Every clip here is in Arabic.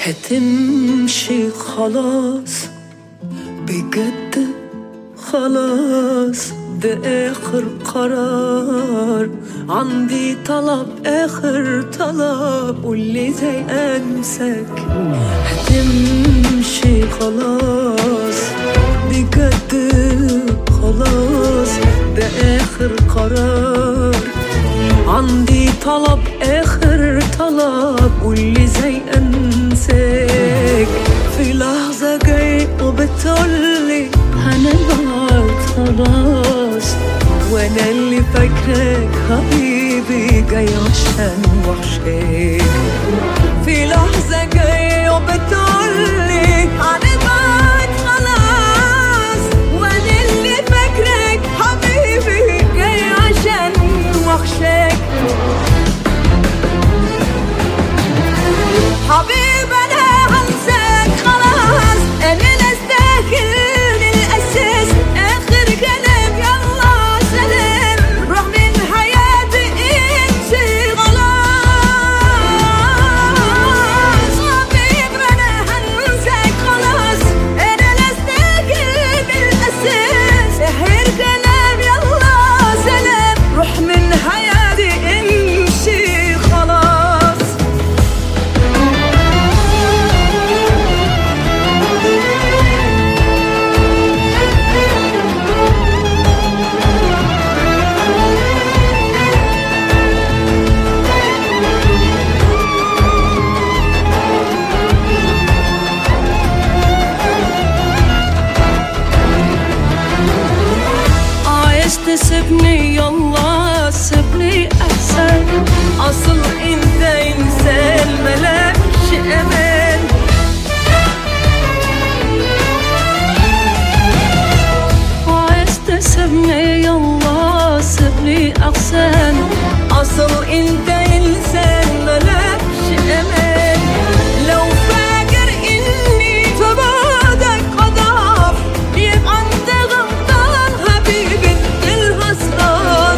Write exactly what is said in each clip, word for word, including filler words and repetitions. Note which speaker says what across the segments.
Speaker 1: هتمشي خلاص بجد خلاص، ده آخر قرار عندي، طلب آخر طلب قولي زي أنساك. هتمشي خلاص بجد خلاص، ده آخر قرار عندي، طلب آخر طلب قولي زي أنساك. في لحظة جاي وبتقولي هنبعد خلاص، وانا اللي فاكرك حبيبي جاي عشان وحشاك. في لحظة جاي وبتقولي هنبعد خلاص، وانا اللي فاكرك حبيبي جاي عشان وحشاك. حبيبي انا هنساك خلاص، انا لا استاهل الاساس، اخر كلام يلا سلام، روح من حياتي امشي خلاص. حبيبي انا هنساك خلاص، انا لا استاهل الاساس، اخر كلام يلا سلام، روح من حياتي امشي خلاص. عايز تسيبني يلا سيبني احسن، اصل انت انسان ملكش امان. عايز تسيبني يلا سيبني احسن، اصل انت انسان ملكش امان. لو فاكر اني في بعدك اضعف يبقى انت غلطان حبيبي، انت الخسران.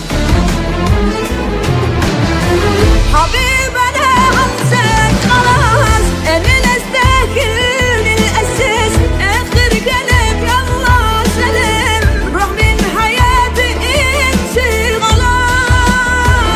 Speaker 1: حبيبي انا هنساك خلاص، انا لا استاهل الاساس، اخر كلام يلا سلام، روح من حياتي امشي خلاص.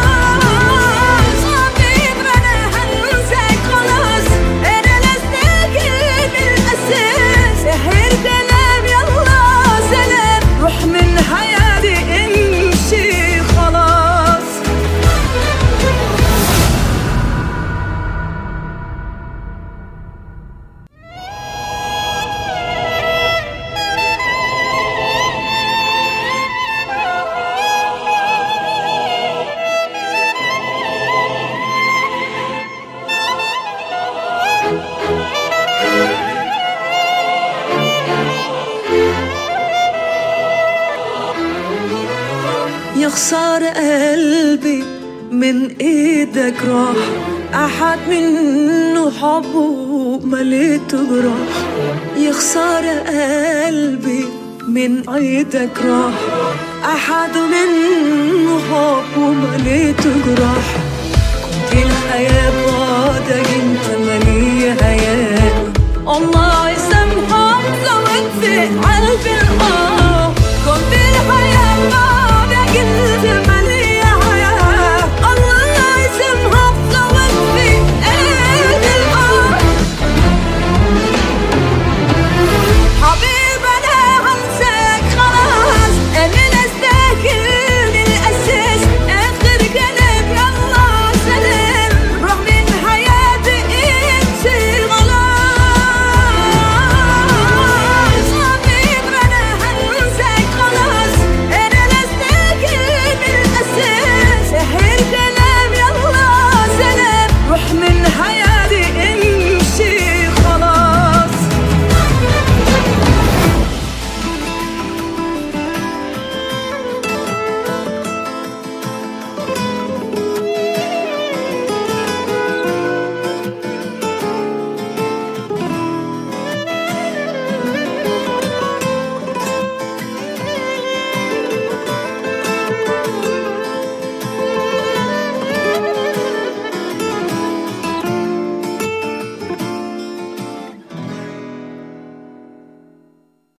Speaker 1: حبيبي انا هنساك خلاص، انا لا استاهل الاساس، اخر كلام يلا سلام، روح من حياتي امشي خلاص. يا خسارة قلبي من ايدك راح، احد منه حبه مليته جراح. يا خسارة قلبي من ايدك راح، احد منه حبه مليته جراح. كنت الحياة